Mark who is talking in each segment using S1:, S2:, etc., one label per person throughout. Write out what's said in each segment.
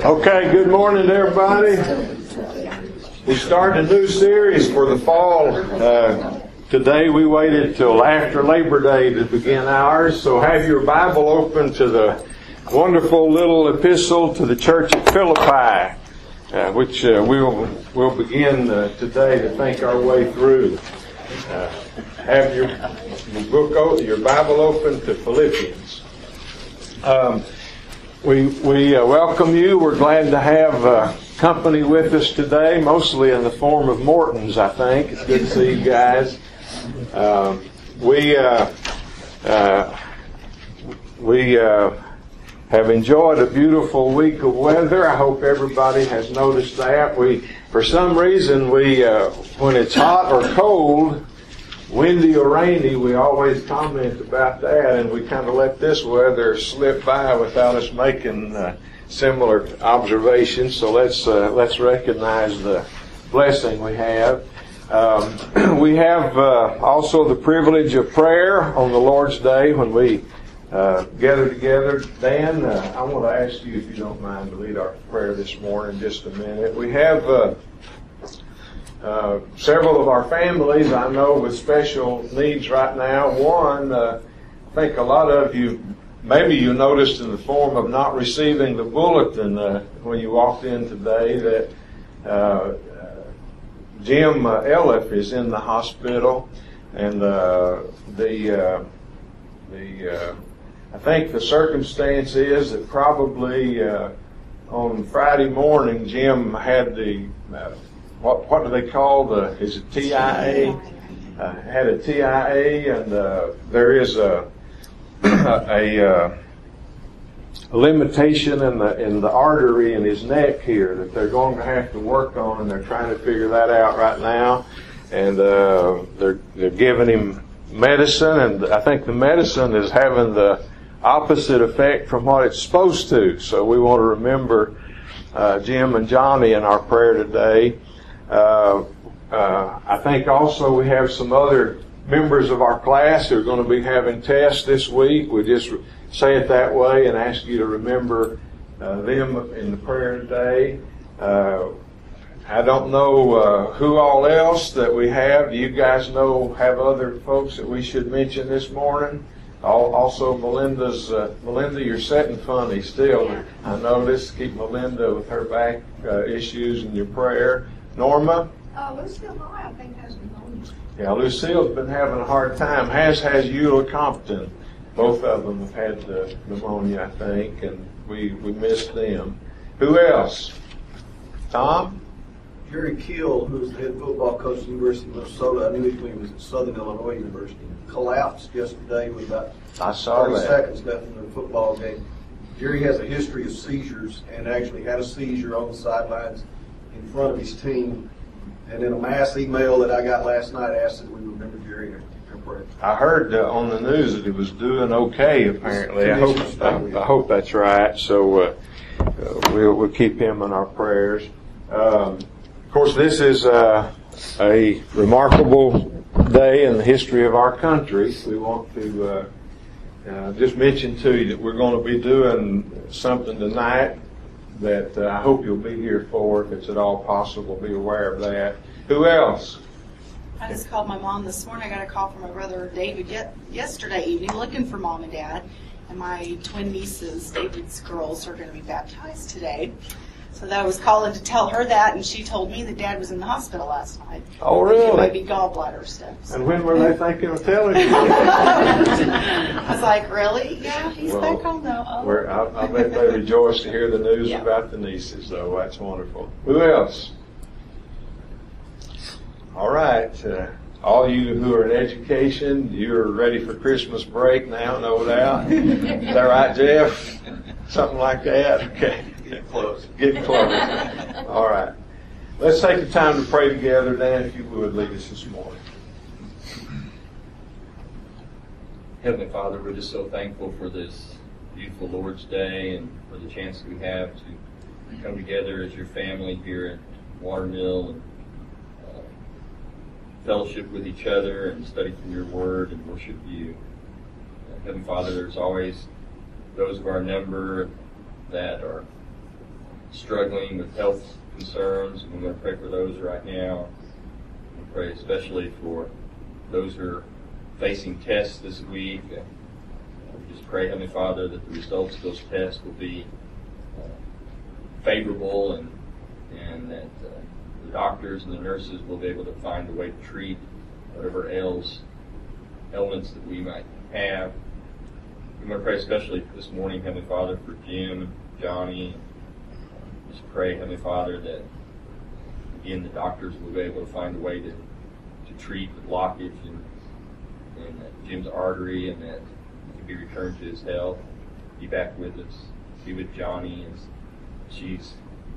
S1: Okay, good morning, everybody. We started a new series for the fall. Today we waited till after Labor Day to begin ours, so have your Bible open to the wonderful little epistle to the church at Philippi, which we'll begin today to think our way through. Have your Bible open to Philippians. We welcome you. We're glad to have company with us today, mostly in the form of Mortons, I think. It's good to see you guys. We have enjoyed a beautiful week of weather. I hope everybody has noticed that. For some reason, when it's hot or cold, windy or rainy, we always comment about that, and we kind of let this weather slip by without us making similar observations. So let's recognize the blessing we have. We have also the privilege of prayer on the Lord's Day when we gather together. Dan, I want to ask you, if you don't mind, to lead our prayer this morning just a minute. We have several of our families, I know, with special needs right now. One, I think a lot of you, maybe you noticed in the form of not receiving the bulletin when you walked in today that Jim Elliff is in the hospital, and I think the circumstance is that probably on Friday morning Jim had the what do they call is it TIA? Had a TIA, and there is a limitation in the artery in his neck here that they're going to have to work on, and they're trying to figure that out right now. And they're giving him medicine, and I think the medicine is having the opposite effect from what it's supposed to. So we want to remember Jim and Johnny in our prayer today. I think also we have some other members of our class who are going to be having tests this week. We just say it that way and ask you to remember them in the prayer today. I don't know who all else that we have. Do you guys have other folks that we should mention this morning? Also, Melinda, you're sitting funny still. I noticed. Keep Melinda with her back issues in your prayer. Norma?
S2: Lucille High, I think, has pneumonia.
S1: Yeah, Lucille's been having a hard time. Has Eula Compton. Both of them have had pneumonia, I think, and we missed them. Who else? Tom?
S3: Jerry Keel, who's the head football coach at the University of Minnesota, I knew him when he was at Southern Illinois University, collapsed yesterday with about 30 seconds left in the football game. Jerry has a history of seizures and actually had a seizure on the sidelines in front of his team. And in a mass email that I got last night, I asked that we remember Jerry in prayer.
S1: I heard on the news that he was doing okay, apparently. I hope that's right. So we'll keep him in our prayers. Of course, this is a remarkable day in the history of our country. We want to just mention to you that we're going to be doing something tonight that I hope you'll be here for. If it's at all possible, be aware of that. Who else?
S4: I just called my mom this morning. I got a call from my brother David yesterday evening looking for Mom and Dad. And my twin nieces, David's girls, are going to be baptized today. So that I was calling to tell her that, and she told me that Dad was in the hospital last night.
S1: Oh, really?
S4: Maybe gallbladder stuff. So.
S1: And when were they thinking of telling you?
S4: I was like, really? Yeah, he's back home now. Oh.
S1: I bet they rejoice to hear the news about the nieces, though. That's wonderful. Who else? All right. All you who are in education, you're ready for Christmas break now, no doubt. Is that right, Jeff? Something like that? Okay.
S3: Get close.
S1: Get close. All right. Let's take the time to pray together. Dan, if you would, lead us this morning.
S5: Heavenly Father, we're just so thankful for this beautiful Lord's Day and for the chance we have to come together as your family here at Watermill and fellowship with each other and study from your word and worship you. Heavenly Father, there's always those of our number that are struggling with health concerns, and we're going to pray for those right now. We pray especially for those who are facing tests this week. We just pray, Heavenly Father, that the results of those tests will be favorable, and that the doctors and the nurses will be able to find a way to treat whatever ailments that we might have. We want to pray especially this morning, Heavenly Father, for Jim, Johnny. Just pray, Heavenly Father, that again the doctors will be able to find a way to treat the blockage in Jim's artery, and that he can be returned to his health, be back with us, be with Johnny as she's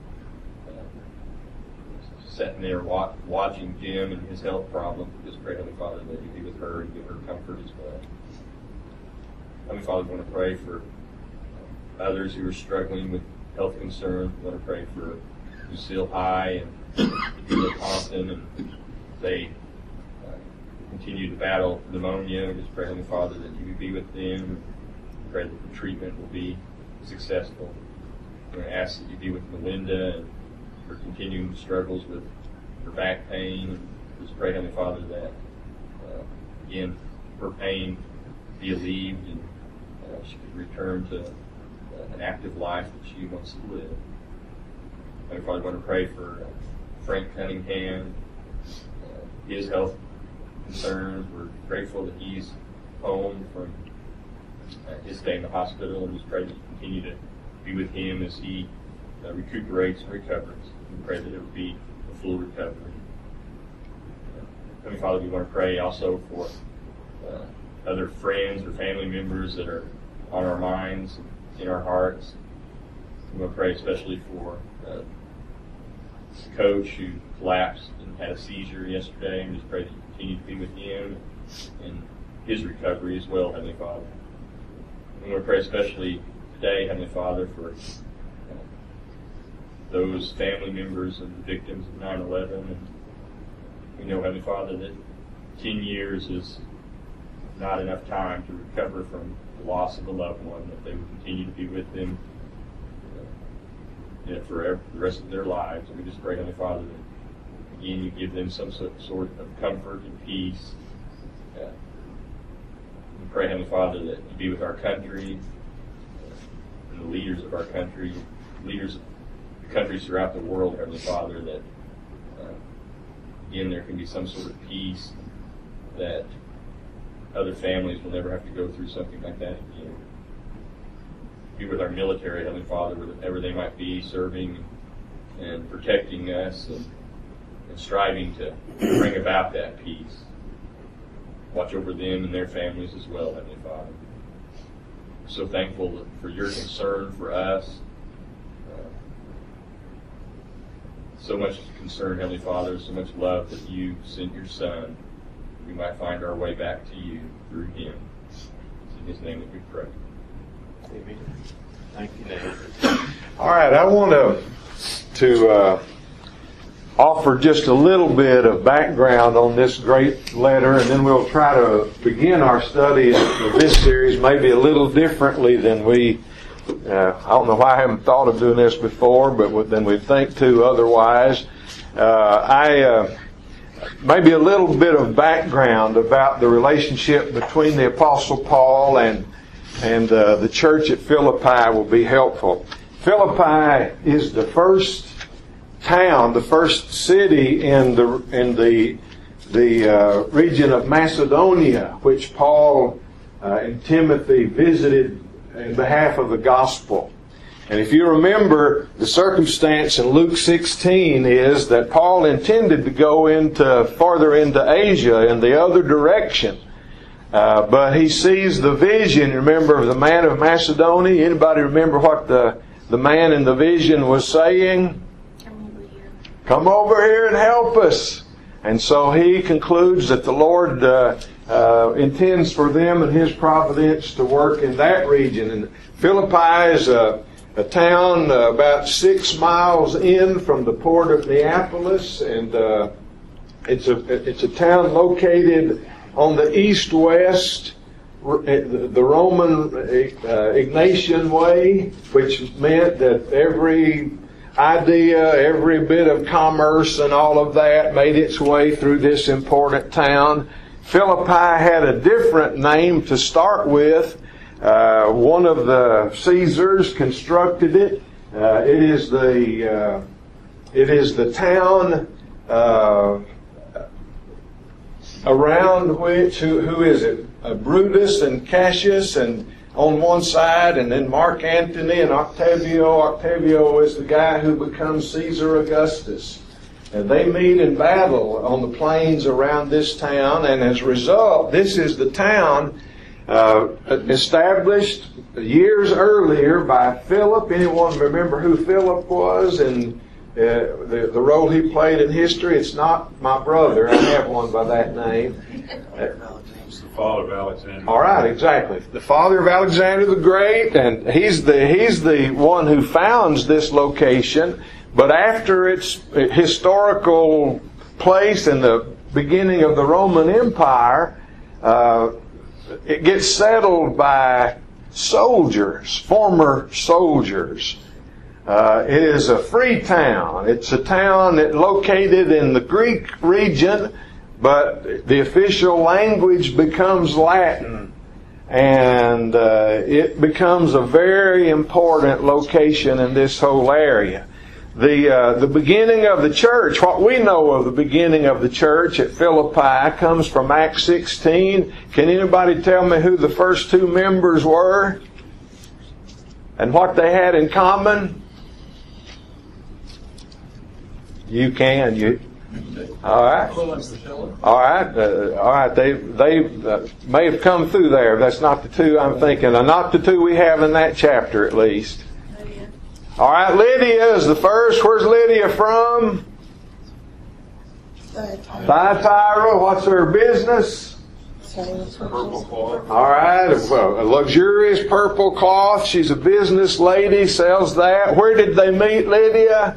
S5: sitting there watching Jim and his health problems. We just pray, Heavenly Father, that you be with her and give her comfort as well. Heavenly Father, we want to pray for others who are struggling with health concerns. We want to pray for Lucille High and Julia Compton, and they continue to battle pneumonia. We just pray, Heavenly Father, that you be with them. We pray that the treatment will be successful. We're going to ask that you be with Melinda and her continuing struggles with her back pain. And just pray, Heavenly Father, that again her pain be alleviated and she could return to an active life that she wants to live. Heavenly Father, I want to pray for Frank Cunningham, his health concerns. We're grateful that he's home from his stay in the hospital, and just pray that you continue to be with him as he recuperates and recovers. We pray that it will be a full recovery. Heavenly Father, we want to pray also for other friends or family members that are on our minds, in our hearts. We want to pray especially for the coach who collapsed and had a seizure yesterday, and just pray that you continue to be with him and his recovery as well, Heavenly Father. We want to pray especially today, Heavenly Father, for those family members of the victims of 9/11. And we know, Heavenly Father, that 10 years is not enough time to recover from the loss of a loved one, that they would continue to be with them forever, the rest of their lives. And we just pray, Heavenly Father, that again you give them some sort of comfort and peace. We pray, Heavenly Father, that you be with our country and the leaders of our country, leaders of the countries throughout the world, Heavenly Father, that again there can be some sort of peace, that other families will never have to go through something like that again. Be with our military, Heavenly Father, wherever they might be, serving and protecting us and striving to bring about that peace. Watch over them and their families as well, Heavenly Father. We're so thankful for your concern for us. So much concern, Heavenly Father, so much love that you sent your Son. We might find our way back to you through him. It's in his name that we pray.
S1: Amen. Thank you, David. All right, I want to offer just a little bit of background on this great letter, and then we'll try to begin our study of this series maybe a little differently than we. I don't know why I haven't thought of doing this before, but then we'd think to otherwise. Maybe a little bit of background about the relationship between the Apostle Paul and the church at Philippi will be helpful. Philippi is the first town, the first city in the region of Macedonia, which Paul and Timothy visited in behalf of the gospel. And if you remember, the circumstance in Luke 16 is that Paul intended to go farther into Asia in the other direction. But he sees the vision, remember, of the man of Macedonia. Anybody remember what the man in the vision was saying? Come over here and help us. And so he concludes that the Lord intends for them and His providence to work in that region. And Philippi is a town about 6 miles in from the port of Neapolis, and it's a town located on the east-west, the Roman Ignatian Way, which meant that every idea, every bit of commerce and all of that made its way through this important town. Philippi had a different name to start with. One of the Caesars constructed it. It is the town around which, who is it? Brutus and Cassius, and on one side, and then Mark Antony and Octavio. Octavio is the guy who becomes Caesar Augustus. And they meet in battle on the plains around this town, and as a result, this is the town established years earlier by Philip. Anyone remember who Philip was and the role he played in history? It's not my brother. I have one by that name.
S6: It's the father of Alexander.
S1: All right, exactly. The father of Alexander the Great, and he's the one who founds this location. But after its historical place in the beginning of the Roman Empire, it gets settled by soldiers, former soldiers. It is a free town. It's a town that located in the Greek region, but the official language becomes Latin, and it becomes a very important location in this whole area. The beginning of the church, what we know of the beginning of the church at Philippi, comes from Acts 16. Can anybody tell me who the first two members were? And what they had in common? You can. All right. All right. They may have come through there. That's not the two I'm thinking of. Not the two we have in that chapter, at least. All right, Lydia is the first. Where's Lydia from? Thyatira. What's her business?
S6: Purple cloth.
S1: All right, well, a luxurious purple cloth. She's a business lady, sells that. Where did they meet, Lydia?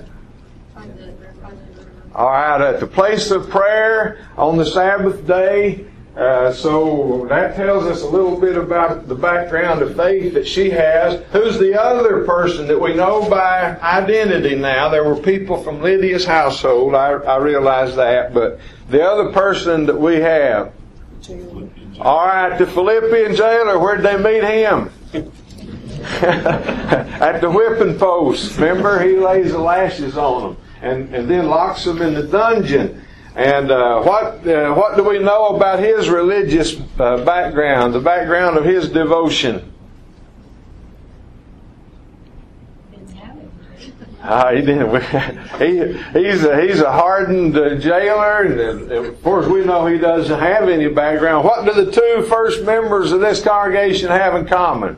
S1: All right, at the place of prayer on the Sabbath day. So that tells us a little bit about the background of faith that she has. Who's the other person that we know by identity now? There were people from Lydia's household, I realize that, but the other person that we have. All right, the Philippian jailer, where'd they meet him? At the whipping post. Remember, he lays the lashes on them and then locks them in the dungeon. And what do we know about his religious background, the background of his devotion? He didn't. He's a hardened jailer, and of course we know he doesn't have any background. What do the two first members of this congregation have in common?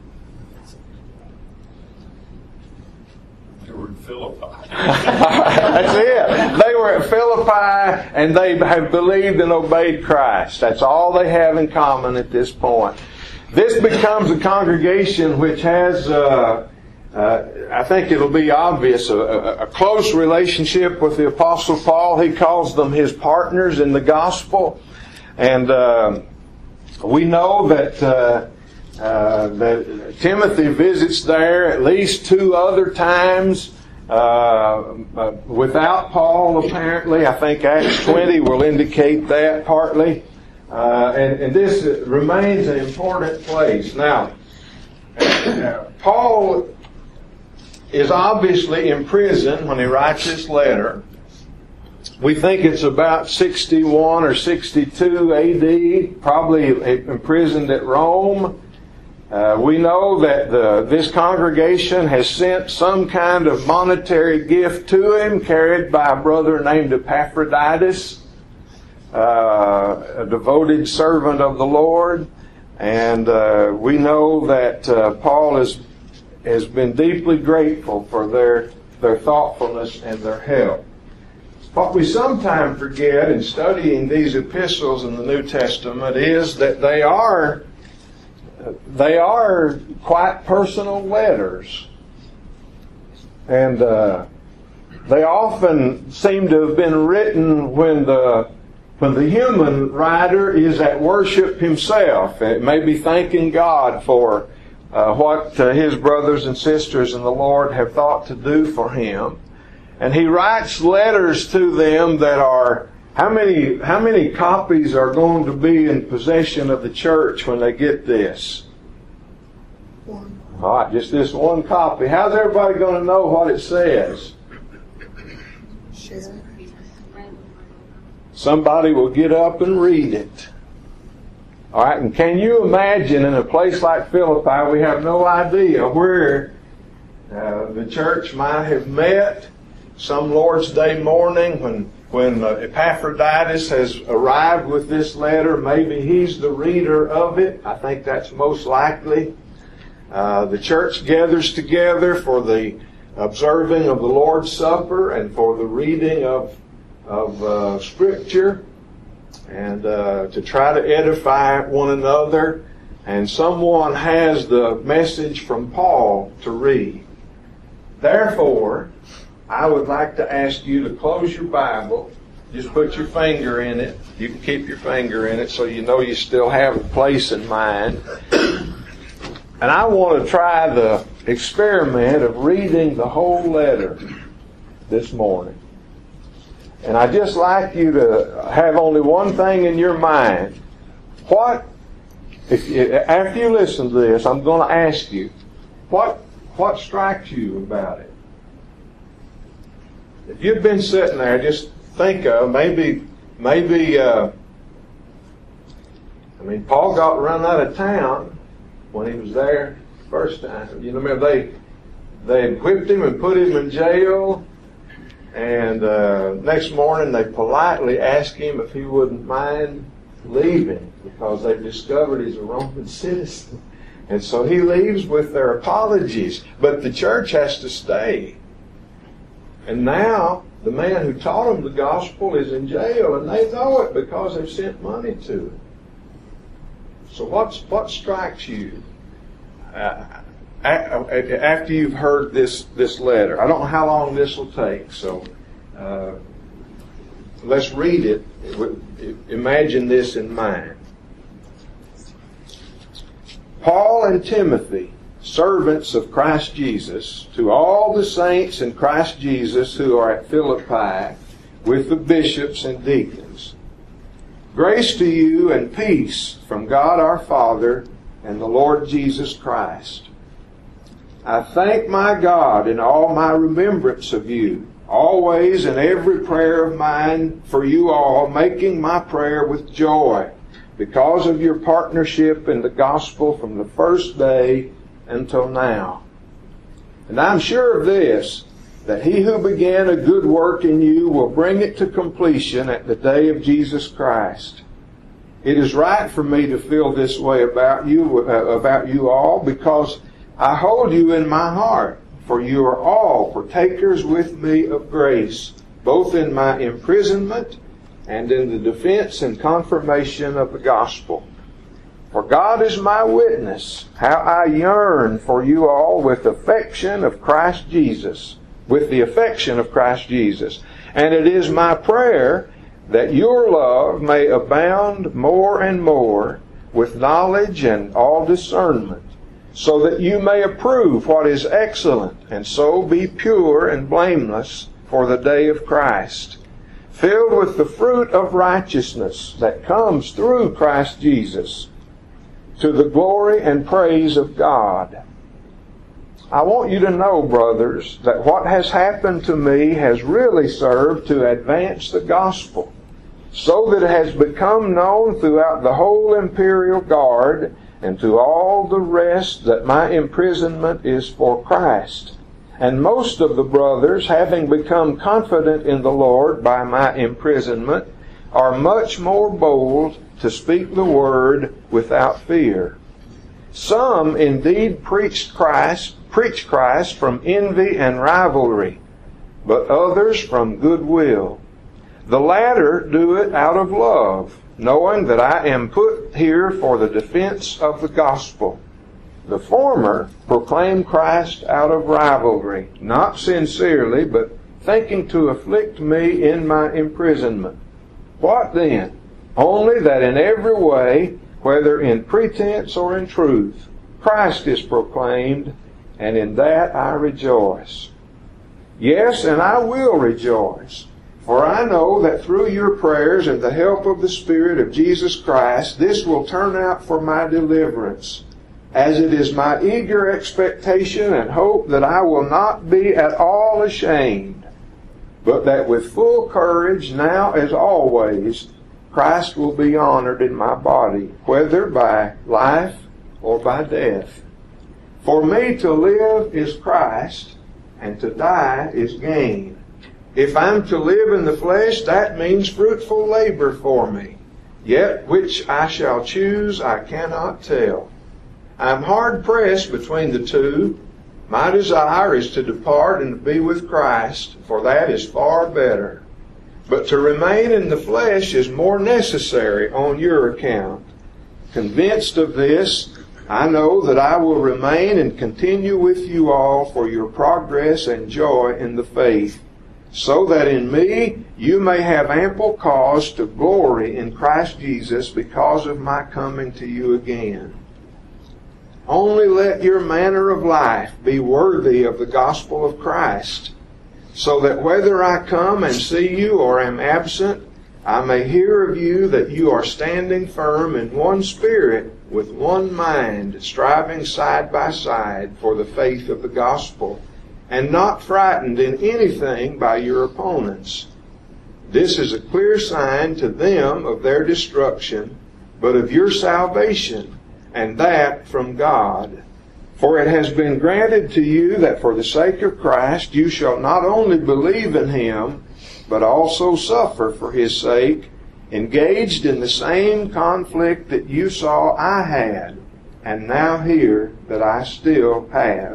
S6: They were in Philippi.
S1: That's it. They were at Philippi, and they have believed and obeyed Christ. That's all they have in common at this point. This becomes a congregation which has, I think it'll be obvious, a close relationship with the Apostle Paul. He calls them his partners in the gospel. And we know that Timothy visits there at least 2 other times. Without Paul, apparently. I think Acts 20 will indicate that partly. And this remains an important place. Now, Paul is obviously in prison when he writes this letter. We think it's about 61 or 62 AD, probably imprisoned at Rome. We know that this congregation has sent some kind of monetary gift to him, carried by a brother named Epaphroditus, a devoted servant of the Lord. And we know that Paul has been deeply grateful for their thoughtfulness and their help. What we sometimes forget in studying these epistles in the New Testament is that they are quite personal letters. And they often seem to have been written when the human writer is at worship himself. It may be thanking God for what his brothers and sisters in the Lord have thought to do for him. And he writes letters to them that are, how many copies are going to be in possession of the church when they get this?
S2: One.
S1: All right, just this one copy. How's everybody going to know what it says?
S2: Share.
S1: Somebody will get up and read it. All right, and can you imagine in a place like Philippi, we have no idea where the church might have met some Lord's Day morning when Epaphroditus has arrived with this letter. Maybe he's the reader of it. I think that's most likely. The church gathers together for the observing of the Lord's Supper and for the reading of Scripture, and to try to edify one another. And someone has the message from Paul to read. Therefore, I would like to ask you to close your Bible. Just put your finger in it. You can keep your finger in it so you know you still have a place in mind. And I want to try the experiment of reading the whole letter this morning. And I'd just like you to have only one thing in your mind. After you listen to this, I'm going to ask you, what strikes you about it? If you've been sitting there, just think of Paul got run out of town when he was there the first time. You remember they whipped him and put him in jail. And next morning they politely asked him if he wouldn't mind leaving because they've discovered he's a Roman citizen. And so he leaves with their apologies. But the church has to stay. And now the man who taught them the gospel is in jail, and they know it because they've sent money to it. So what strikes you after you've heard this letter? I don't know how long this will take, so let's read it. Imagine this in mind. Paul and Timothy, servants of Christ Jesus, to all the saints in Christ Jesus who are at Philippi, with the bishops and deacons. Grace to you and peace from God our Father and the Lord Jesus Christ. I thank my God in all my remembrance of you, always in every prayer of mine for you all, making my prayer with joy, because of your partnership in the gospel from the first day until now. And I'm sure of this, that he who began a good work in you will bring it to completion at the day of Jesus Christ. It is right for me to feel this way about you all, because I hold you in my heart, for you are all partakers with me of grace, both in my imprisonment and in the defense and confirmation of the gospel. For God is my witness, how I yearn for you all with the affection of Christ Jesus. And it is my prayer that your love may abound more and more with knowledge and all discernment, so that you may approve what is excellent, and so be pure and blameless for the day of Christ, filled with the fruit of righteousness that comes through Christ Jesus, to the glory and praise of God. I want you to know, brothers, that what has happened to me has really served to advance the gospel, so that it has become known throughout the whole imperial guard and to all the rest that my imprisonment is for Christ. And most of the brothers, having become confident in the Lord by my imprisonment, are much more bold to speak the word without fear. Some indeed preach Christ from envy and rivalry, but others from goodwill. The latter do it out of love, knowing that I am put here for the defense of the gospel. The former proclaim Christ out of rivalry, not sincerely, but thinking to afflict me in my imprisonment. What then? Only that in every way, whether in pretense or in truth, Christ is proclaimed, and in that I rejoice. Yes, and I will rejoice, for I know that through your prayers and the help of the Spirit of Jesus Christ, this will turn out for my deliverance, as it is my eager expectation and hope that I will not be at all ashamed, but that with full courage, now as always, Christ will be honored in my body, whether by life or by death. For me to live is Christ, and to die is gain. If I'm to live in the flesh, that means fruitful labor for me. Yet which I shall choose, I cannot tell. I'm hard pressed between the two. My desire is to depart and to be with Christ, for that is far better. But to remain in the flesh is more necessary on your account. Convinced of this, I know that I will remain and continue with you all for your progress and joy in the faith, so that in me you may have ample cause to glory in Christ Jesus because of my coming to you again. Only let your manner of life be worthy of the gospel of Christ, so that whether I come and see you or am absent, I may hear of you that you are standing firm in one spirit, with one mind, striving side by side for the faith of the gospel, and not frightened in anything by your opponents. This is a clear sign to them of their destruction, but of your salvation, and that from God. For it has been granted to you that for the sake of Christ you shall not only believe in Him, but also suffer for His sake, engaged in the same conflict that you saw I had, and now hear that I still have.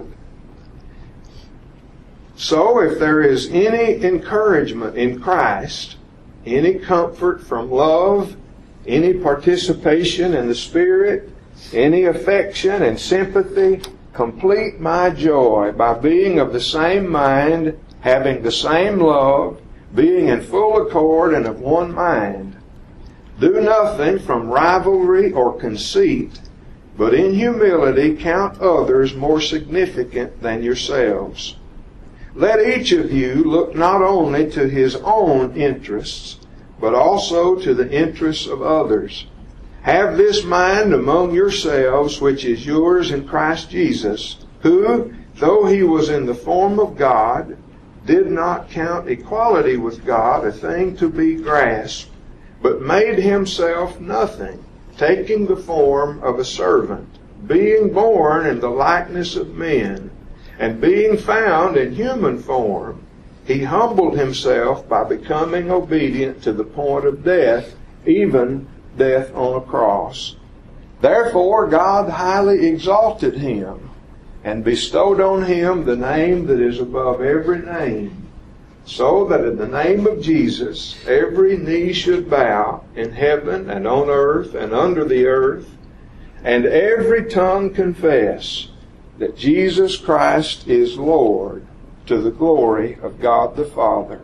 S1: So if there is any encouragement in Christ, any comfort from love, any participation in the Spirit, any affection and sympathy, complete my joy by being of the same mind, having the same love, being in full accord and of one mind. Do nothing from rivalry or conceit, but in humility count others more significant than yourselves. Let each of you look not only to his own interests, but also to the interests of others. Have this mind among yourselves, which is yours in Christ Jesus, who, though he was in the form of God, did not count equality with God a thing to be grasped, but made himself nothing, taking the form of a servant, being born in the likeness of men, and being found in human form, he humbled himself by becoming obedient to the point of death, even death on a cross. Therefore God highly exalted him, and bestowed on him the name that is above every name, so that in the name of Jesus every knee should bow in heaven and on earth and under the earth, and every tongue confess that Jesus Christ is Lord, to the glory of God the Father.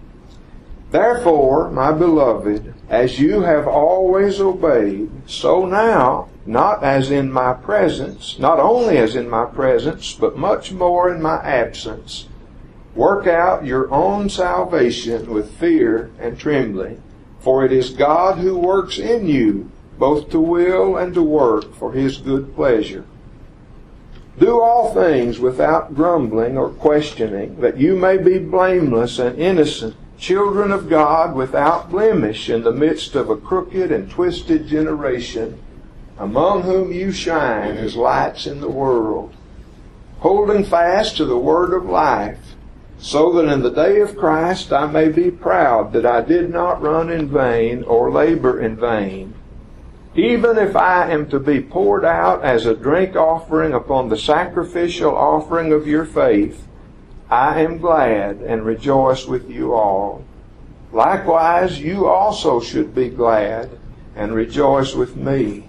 S1: Therefore, my beloved, as you have always obeyed, so now, not as in my presence, not only as in my presence, but much more in my absence, work out your own salvation with fear and trembling, for it is God who works in you, both to will and to work for His good pleasure. Do all things without grumbling or questioning, that you may be blameless and innocent, children of God without blemish in the midst of a crooked and twisted generation, among whom you shine as lights in the world, holding fast to the word of life, so that in the day of Christ I may be proud that I did not run in vain or labor in vain. Even if I am to be poured out as a drink offering upon the sacrificial offering of your faith, I am glad and rejoice with you all. Likewise, you also should be glad and rejoice with me.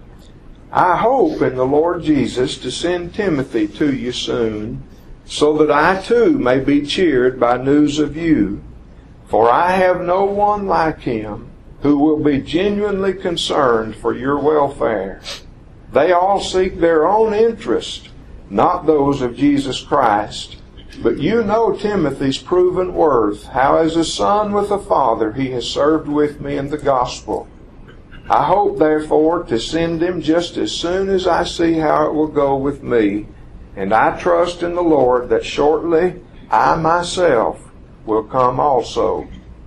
S1: I hope in the Lord Jesus to send Timothy to you soon, so that I too may be cheered by news of you. For I have no one like him, who will be genuinely concerned for your welfare. They all seek their own interest, not those of Jesus Christ. But you know Timothy's proven worth, how as a son with a father he has served with me in the gospel. I hope, therefore, to send him just as soon as I see how it will go with me, and I trust in the Lord that shortly I myself will come also.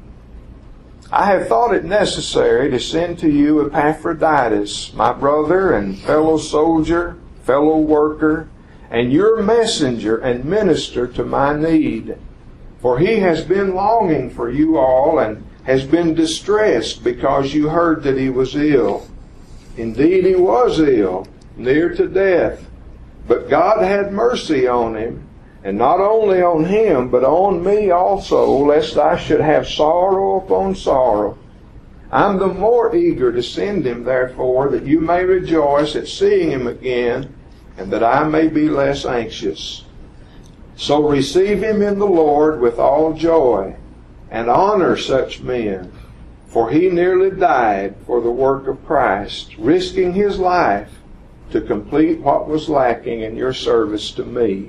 S1: I have thought it necessary to send to you Epaphroditus, my brother and fellow soldier, fellow worker, and your messenger and minister to my need. For he has been longing for you all and has been distressed because you heard that he was ill. Indeed, he was ill, near to death. But God had mercy on him, and not only on him, but on me also, lest I should have sorrow upon sorrow. I'm the more eager to send him, therefore, that you may rejoice at seeing him again, and that I may be less anxious. So receive him in the Lord with all joy, and honor such men, for he nearly died for the work of Christ, risking his life to complete what was lacking in your service to me.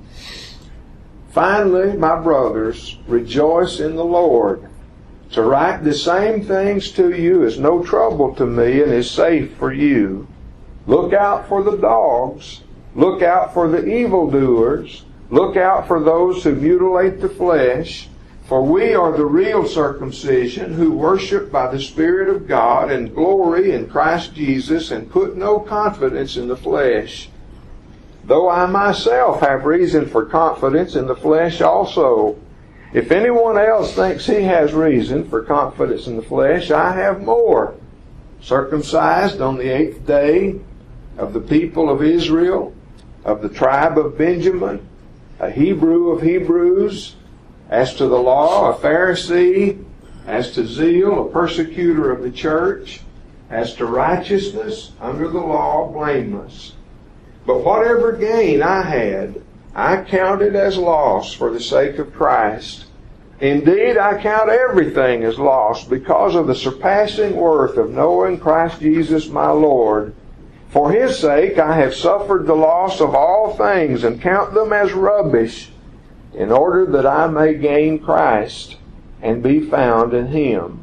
S1: Finally, my brothers, rejoice in the Lord. To write the same things to you is no trouble to me and is safe for you. Look out for the dogs. Look out for the evildoers. Look out for those who mutilate the flesh. For we are the real circumcision, who worship by the Spirit of God and glory in Christ Jesus, and put no confidence in the flesh. Though I myself have reason for confidence in the flesh also. If anyone else thinks he has reason for confidence in the flesh, I have more. Circumcised on the 8th day, of the people of Israel, of the tribe of Benjamin, a Hebrew of Hebrews, as to the law, a Pharisee, as to zeal, a persecutor of the church, as to righteousness, under the law, blameless. But whatever gain I had, I counted as loss for the sake of Christ. Indeed, I count everything as loss because of the surpassing worth of knowing Christ Jesus my Lord. For his sake I have suffered the loss of all things and count them as rubbish, in order that I may gain Christ and be found in him.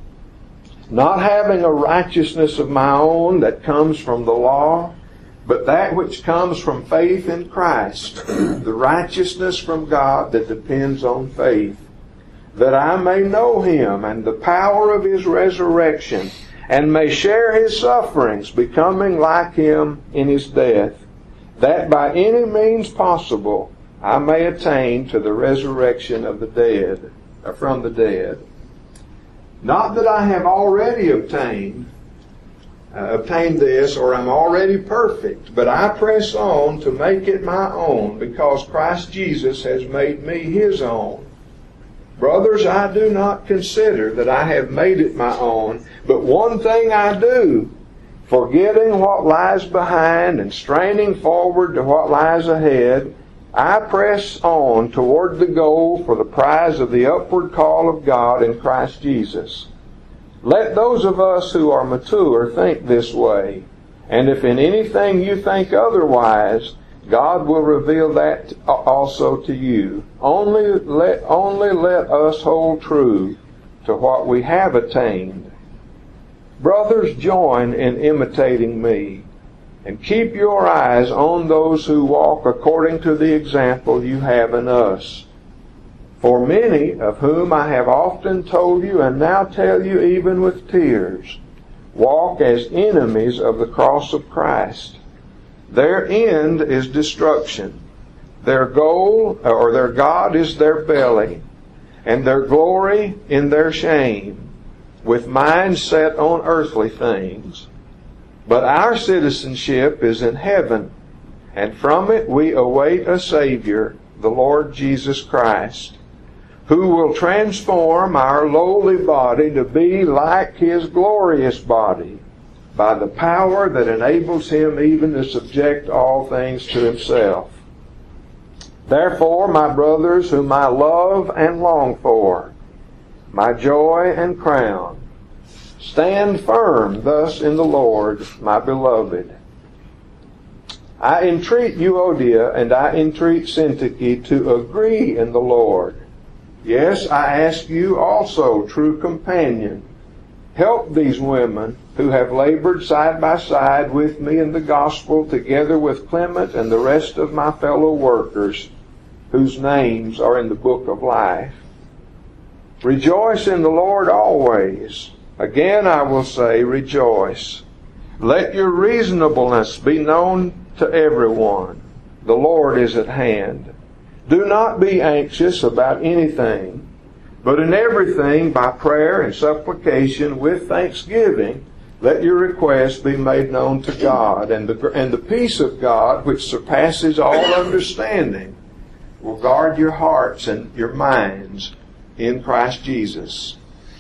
S1: Not having a righteousness of my own that comes from the law, but that which comes from faith in Christ, the righteousness from God that depends on faith, that I may know him and the power of his resurrection, and may share his sufferings, becoming like him in his death, that by any means possible I may attain to the resurrection of the dead, from the dead. Not that I have already obtained this, or am already perfect, but I press on to make it my own, because Christ Jesus has made me his own. Brothers, I do not consider that I have made it my own, but one thing I do, forgetting what lies behind and straining forward to what lies ahead, I press on toward the goal for the prize of the upward call of God in Christ Jesus. Let those of us who are mature think this way, and if in anything you think otherwise, God will reveal that also to you. Only let us hold true to what we have attained. Brothers, join in imitating me, and keep your eyes on those who walk according to the example you have in us. For many, of whom I have often told you and now tell you even with tears, walk as enemies of the cross of Christ. Their end is destruction. Their goal, or their God, is their belly, and their glory in their shame, with minds set on earthly things. But our citizenship is in heaven, and from it we await a Savior, the Lord Jesus Christ, who will transform our lowly body to be like his glorious body, by the power that enables him even to subject all things to himself. Therefore, my brothers, whom I love and long for, my joy and crown, stand firm thus in the Lord, my beloved. I entreat Euodia and I entreat Syntyche to agree in the Lord. Yes, I ask you also, true companion, help these women who have labored side by side with me in the gospel, together with Clement and the rest of my fellow workers, whose names are in the book of life. Rejoice in the Lord always. Again I will say, rejoice. Let your reasonableness be known to everyone. The Lord is at hand. Do not be anxious about anything, but in everything by prayer and supplication with thanksgiving, let your requests be made known to God, and the peace of God, which surpasses all understanding, will guard your hearts and your minds in Christ Jesus.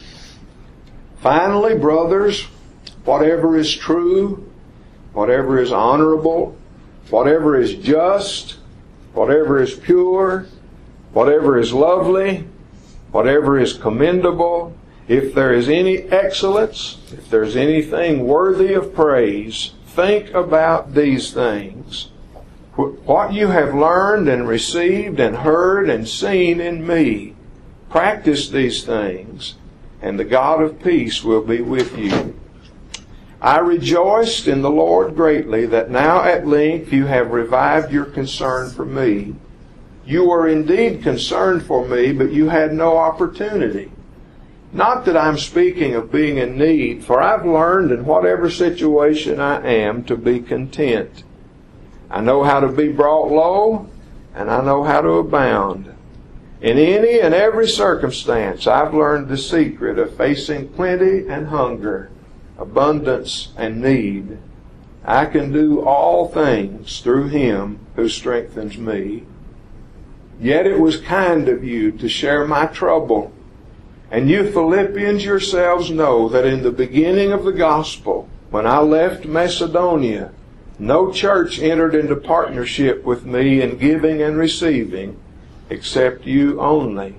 S1: Finally, brothers, whatever is true, whatever is honorable, whatever is just, whatever is pure, whatever is lovely, whatever is commendable, if there is any excellence, if there's anything worthy of praise, think about these things. What you have learned and received and heard and seen in me, practice these things, and the God of peace will be with you. I rejoiced in the Lord greatly that now at length you have revived your concern for me. You were indeed concerned for me, but you had no opportunity. Not that I'm speaking of being in need, for I've learned in whatever situation I am to be content. I know how to be brought low, and I know how to abound. In any and every circumstance, I've learned the secret of facing plenty and hunger, abundance and need. I can do all things through Him who strengthens me. Yet it was kind of you to share my trouble. And you Philippians yourselves know that in the beginning of the gospel, when I left Macedonia, no church entered into partnership with me in giving and receiving, except you only.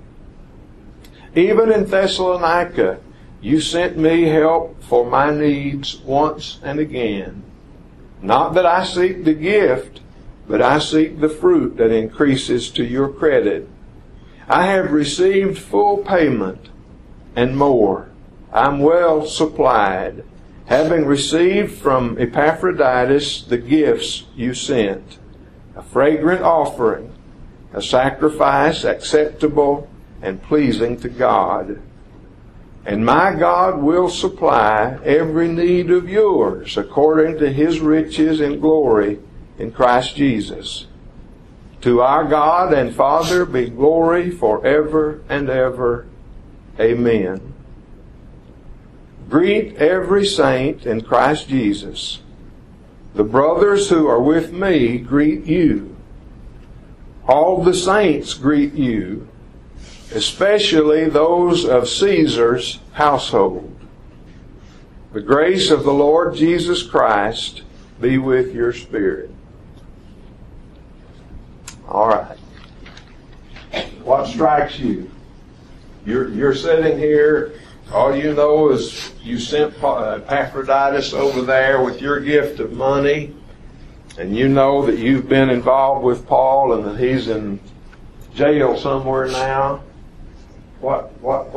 S1: Even in Thessalonica, you sent me help for my needs once and again. Not that I seek the gift, but I seek the fruit that increases to your credit. I have received full payment and more. I'm well supplied, having received from Epaphroditus the gifts you sent, a fragrant offering, a sacrifice acceptable and pleasing to God. And my God will supply every need of yours according to His riches in glory in Christ Jesus. To our God and Father be glory forever and ever. Amen. Greet every saint in Christ Jesus. The brothers who are with me greet you. All the saints greet you, especially those of Caesar's household. The grace of the Lord Jesus Christ be with your spirit. All right. What strikes you? You're sitting here, all you know is you sent Epaphroditus over there with your gift of money, and you know that you've been involved with Paul and that he's in jail somewhere now. What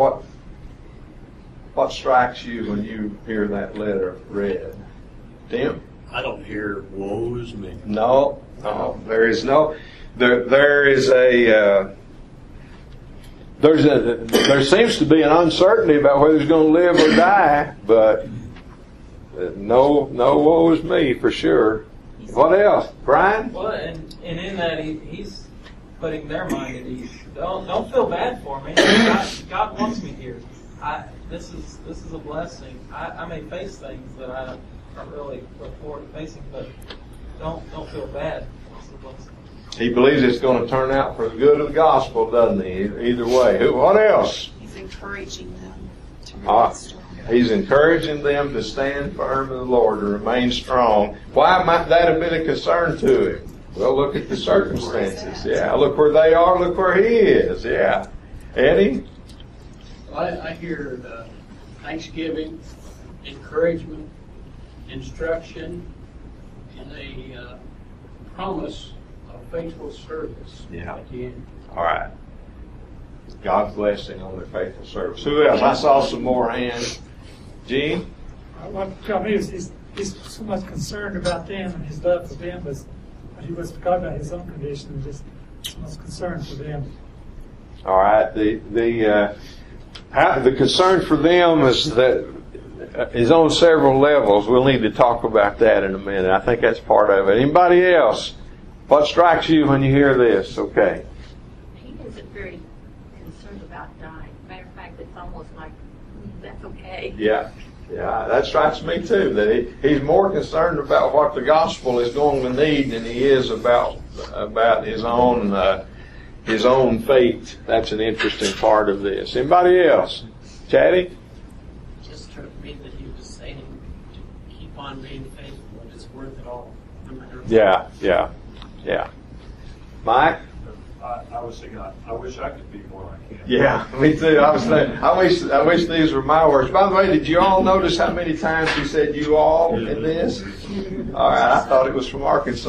S1: strikes you when you hear that letter read? Tim?
S6: I don't hear woe is me.
S1: No, there is no. There seems to be an uncertainty about whether he's going to live or die, but no woe is me for sure. What else, Brian?
S7: Well, and in that he's putting their mind at ease. Don't feel bad for me. God wants me here. This is a blessing. I may face things that I don't really look forward to facing, but don't feel bad. It's a blessing.
S1: He believes it's going to turn out for the good of the gospel, doesn't he? Either way. What else?
S4: He's encouraging them to remain strong.
S1: He's encouraging them to stand firm in the Lord, to remain strong. Why might that have been a concern to him? Well, look at the circumstances. Yeah, look where they are, look where he is. Yeah. Eddie?
S8: I hear thanksgiving, encouragement, instruction, and a promise of faithful service.
S1: Yeah.
S8: at the end.
S1: All right. God's blessing on their faithful service. Who else? I saw some more hands. Gene?
S9: What got me is he's so much concerned about them, and his love for them was, but he was forgot about his own condition and just so much concern for them.
S1: All right. The concern for them is on several levels. We'll need to talk about that in a minute. I think that's part of it. Anybody else? What strikes you when you hear this? Okay.
S10: He isn't very concerned about dying. Matter of fact, it's almost like, that's okay.
S1: Yeah. Yeah, that strikes me too, that he's more concerned about what the gospel is going to need than he is about his own fate. That's an interesting part of this. Anybody else? Chatty?
S11: Just struck me that he was saying to keep on being faithful, and it's worth it all, no matter what.
S1: Yeah. Mike?
S6: I was thinking, I wish I could be more like him.
S1: Yeah, me too. I was thinking, I wish these were my words. By the way, did you all notice how many times he said "you all" in this? All right, I thought it was from Arkansas.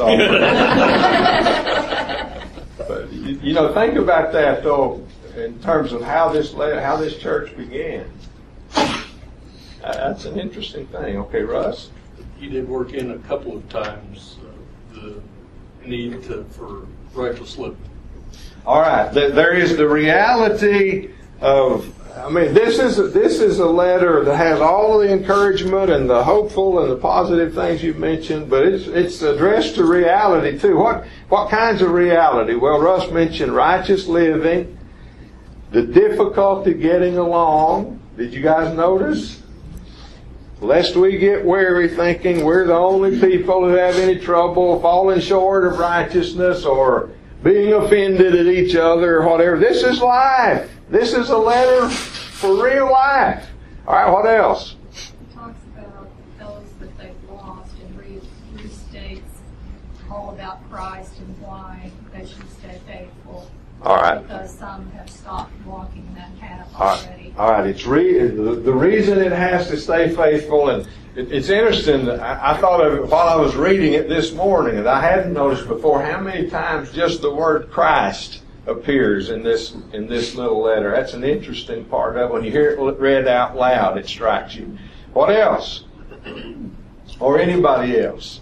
S1: But you know, think about that though, in terms of how this church began. That's an interesting thing. Okay, Russ.
S6: He did work in a couple of times the need for righteous living.
S1: All right. There is the reality of. I mean, this is a letter that has all of the encouragement and the hopeful and the positive things you've mentioned, but it's addressed to reality too. What kinds of reality? Well, Russ mentioned righteous living, the difficulty getting along. Did you guys notice? Lest we get weary thinking we're the only people who have any trouble falling short of righteousness or being offended at each other or whatever. This is life. This is a letter for real life. All right, what else?
S12: It talks about those that they've lost and restates all about Christ and why they should stay faithful.
S1: All right.
S12: Because some have stopped walking that path
S1: already.
S12: already.
S1: All right. It's the reason it has to stay faithful, and it's interesting. That I thought of it while I was reading it this morning, and I hadn't noticed before how many times just the word Christ appears in this little letter. That's an interesting part of it. When you hear it read out loud, it strikes you. What else? Or anybody else?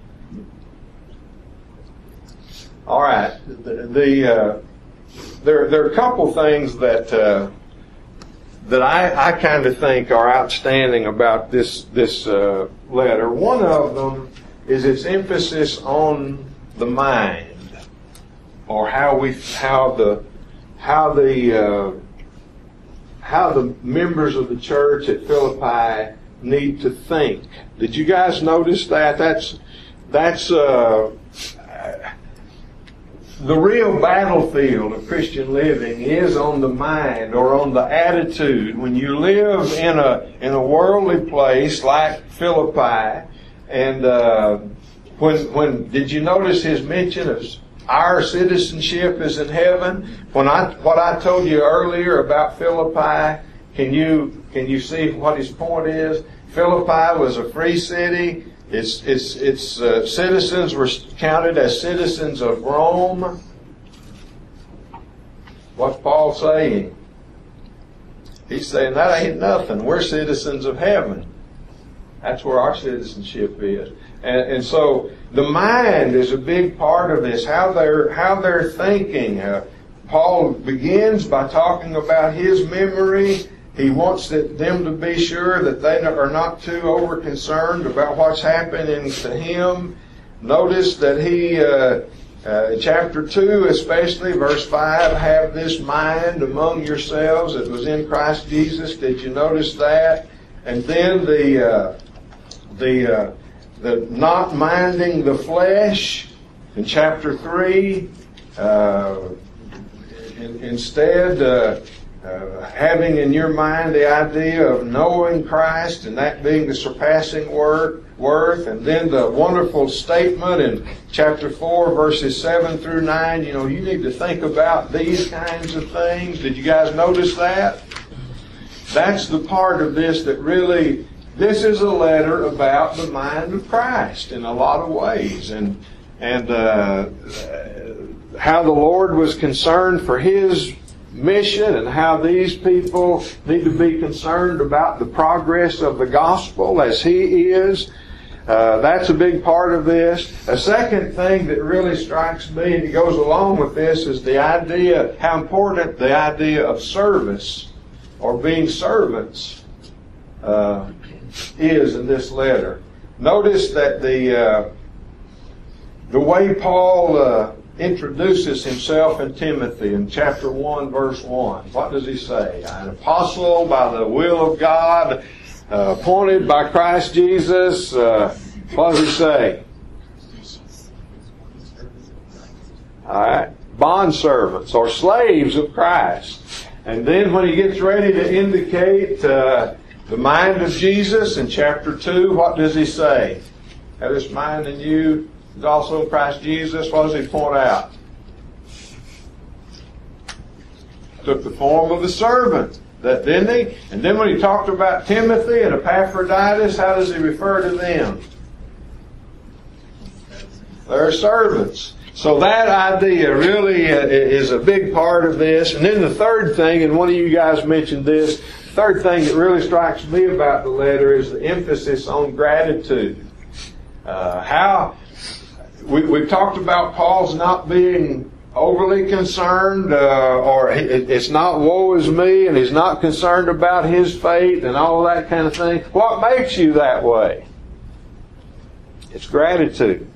S1: All right. There are a couple things that I kind of think are outstanding about this letter. One of them is its emphasis on the mind, or how the members of the church at Philippi need to think. Did you guys notice that? That's the real battlefield of Christian living is on the mind or on the attitude. When you live in a worldly place like Philippi, and when did you notice his mention of our citizenship is in heaven? What I told you earlier about Philippi, can you see what his point is? Philippi was a free city. Its citizens were counted as citizens of Rome. What's Paul saying? He's saying that ain't nothing. We're citizens of heaven. That's where our citizenship is. And so the mind is a big part of this. How they're thinking. Paul begins by talking about his memory. He wants them to be sure that they are not too over-concerned about what's happening to him. Notice that he, chapter 2 especially, verse 5, have this mind among yourselves that was in Christ Jesus. Did you notice that? And then the not minding the flesh in chapter 3. Instead, having in your mind the idea of knowing Christ and that being the surpassing worth, and then the wonderful statement in chapter 4 verses 7 through 9, you need to think about these kinds of things. Did you guys notice that? That's the part of this that really, this is a letter about the mind of Christ in a lot of ways, and and how the Lord was concerned for His mission and how these people need to be concerned about the progress of the gospel as He is. That's a big part of this. A second thing that really strikes me, and it goes along with this, is the idea, how important the idea of service or being servants is in this letter. Notice that the way Paul introduces himself in Timothy in chapter 1, verse 1. What does he say? An apostle by the will of God, appointed by Christ Jesus. What does he say? All right. Bondservants or slaves of Christ. And then when he gets ready to indicate the mind of Jesus in chapter 2, what does he say? Have this mind in you is also in Christ Jesus. What does he point out? Took the form of a servant. That didn't he? And then when he talked about Timothy and Epaphroditus, how does he refer to them? They're servants. So that idea really is a big part of this. And then the third thing, and one of you guys mentioned this, the third thing that really strikes me about the letter is the emphasis on gratitude. We've talked about Paul's not being overly concerned, or it's not woe is me, and he's not concerned about his fate and all that kind of thing. What makes you that way? It's gratitude.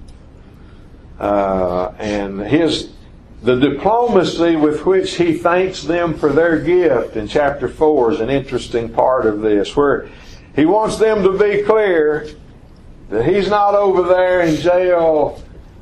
S1: And the diplomacy with which he thanks them for their gift in chapter 4 is an interesting part of this, where he wants them to be clear that he's not over there in jail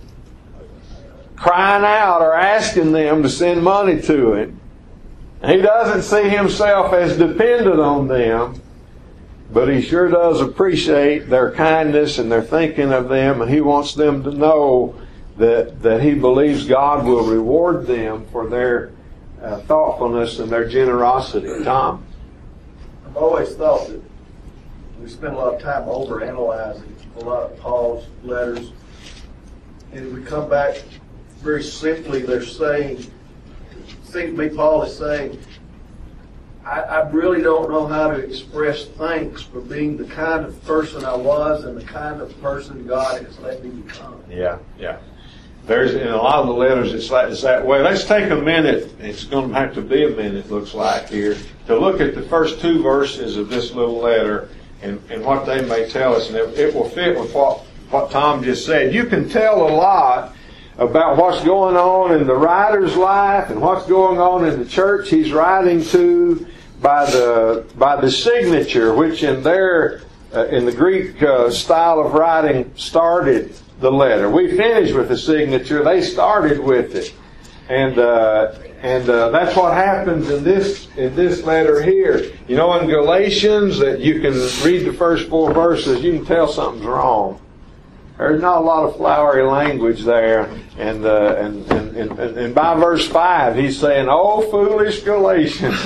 S1: crying out or asking them to send money to him. He doesn't see himself as dependent on them, but he sure does appreciate their kindness and their thinking of them, and he wants them to know that he believes God will reward them for their thoughtfulness and their generosity. Tom?
S3: I've always thought that we spend a lot of time overanalyzing a lot of Paul's letters, and we come back very simply, they're saying, it seems to me Paul is saying, I really don't know how to express thanks for being the kind of person I was and the kind of person God has let me become.
S1: Yeah. There's in a lot of the letters it's that way. Let's take a minute. It's going to have to be a minute, looks like here, to look at the first two verses of this little letter and what they may tell us, and it will fit with what Tom just said. You can tell a lot about what's going on in the writer's life and what's going on in the church he's writing to by the signature, which in the Greek style of writing started the letter. We finished with the signature. They started with it, and that's what happens in this letter here. You know, in Galatians, that you can read the first 4 verses, you can tell something's wrong. There's not a lot of flowery language there, and by verse 5, he's saying, "Oh, foolish Galatians!"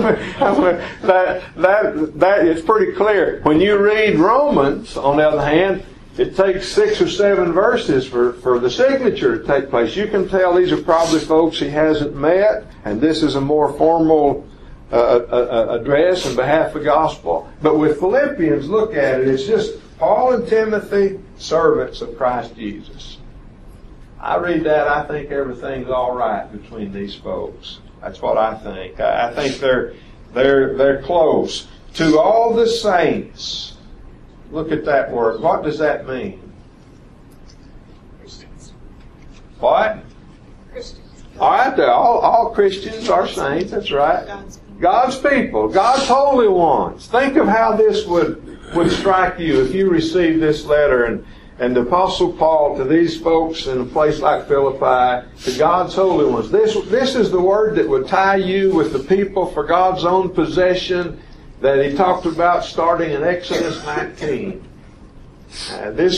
S1: that it's pretty clear. When you read Romans, on the other hand, it takes 6 or 7 verses for the signature to take place. You can tell these are probably folks he hasn't met, and this is a more formal address on behalf of the gospel. But with Philippians, look at it. It's just Paul and Timothy, servants of Christ Jesus. I read that, I think everything's all right between these folks. That's what I think. I think they're close. To all the saints. Look at that word. What does that mean?
S12: Christians.
S1: What?
S12: Christians.
S1: All right, all Christians are saints. That's right. God's people. God's holy ones. Think of how this would strike you if you received this letter and the Apostle Paul to these folks in a place like Philippi, to God's holy ones. This is the word that would tie you with the people for God's own possession that he talked about starting in Exodus 19. This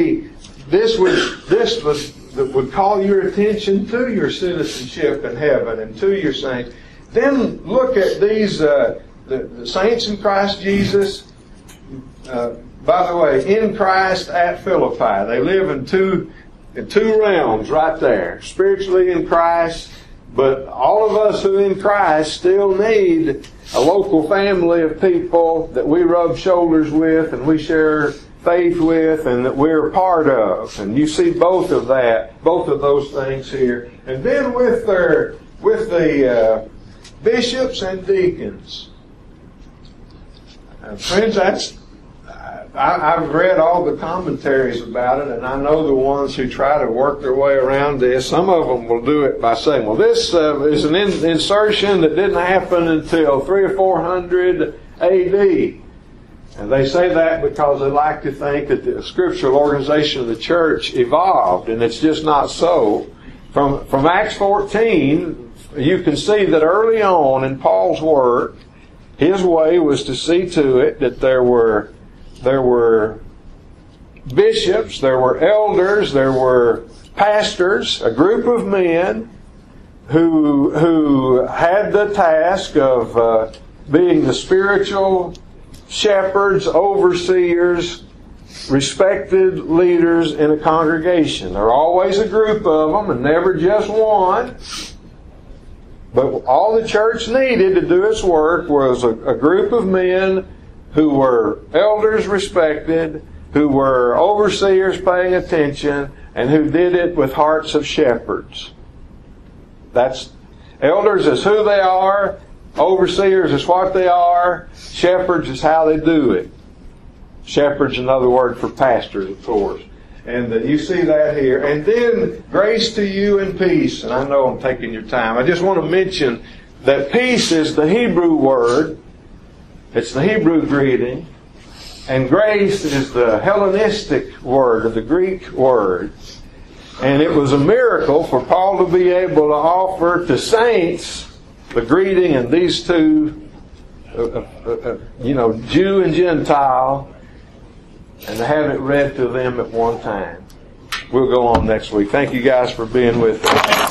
S1: would call your attention to your citizenship in heaven and to your saints. Then look at these the saints in Christ Jesus. By the way, in Christ at Philippi. They live in in two realms right there. Spiritually in Christ, but all of us who in Christ still need a local family of people that we rub shoulders with and we share faith with and that we're a part of. And you see both of those things here. And then with the bishops and deacons. Friends, I've read all the commentaries about it, and I know the ones who try to work their way around this. Some of them will do it by saying, well, this is an insertion that didn't happen until 300 or 400 A.D. And they say that because they like to think that the scriptural organization of the church evolved, and it's just not so. From Acts 14, you can see that early on in Paul's work, his way was to see to it that there were bishops, there were elders, there were pastors, a group of men who had the task of being the spiritual shepherds, overseers, respected leaders in a congregation. There are always a group of them and never just one. But all the church needed to do its work was a group of men who were elders respected, who were overseers paying attention, and who did it with hearts of shepherds. That's elders is who they are, overseers is what they are, shepherds is how they do it. Shepherds, another word for pastors, of course. And you see that here. And then, grace to you and peace. And I know I'm taking your time. I just want to mention that peace is the Hebrew word. It's the Hebrew greeting. And grace is the Hellenistic word, or the Greek word. And it was a miracle for Paul to be able to offer to saints the greeting in these two, Jew and Gentile, and to have it read to them at one time. We'll go on next week. Thank you guys for being with us.